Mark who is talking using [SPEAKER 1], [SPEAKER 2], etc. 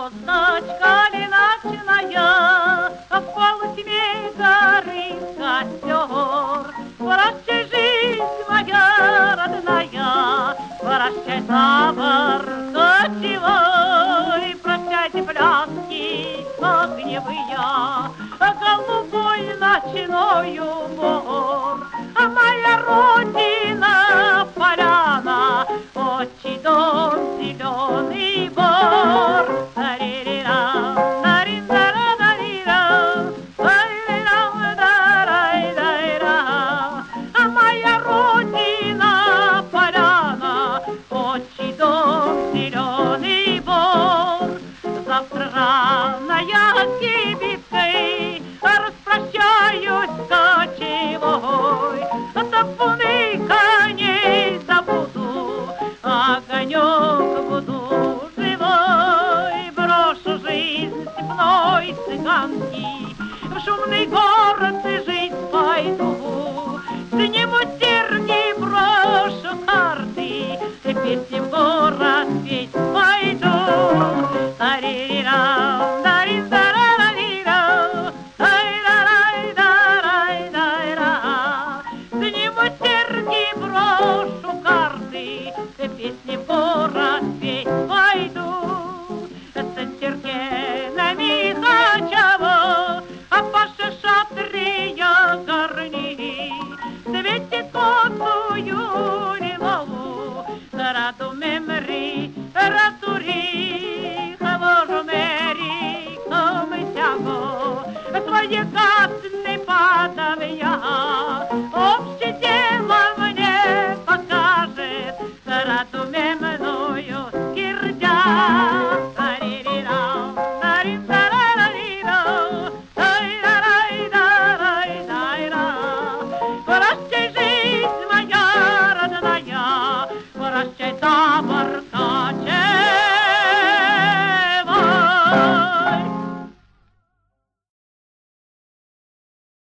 [SPEAKER 1] звездочка ночная, в полутьме горит костер. Прощай, жизнь моя родная, прощай, табор кочевой, прощайте, пляски огневые, голубой ночной убор. Моя родина поляна, отчий дом зеленый бор. Моя родина поляна, отчий дом зеленый бор. Завтра рано я с кибиткой распрощаюсь с кочевой. Табуны коней забуду, огонек буду живой. Брошу жизнь степной цыганки, в шумный город жить пойду. Сниму терни, брошу карты, песни в город петь пойду. Сниму терни, брошу карты, песни в город петь пойду. С теркенами Хачево, а Паша шатрия горни. Светит косую лилову, раду мемри, ратури, хавожу мери, комысяго, свои гасны падавя, общее дело мне покажет, раду мемною скирдя. Прощай, жизнь моя родная, прощай,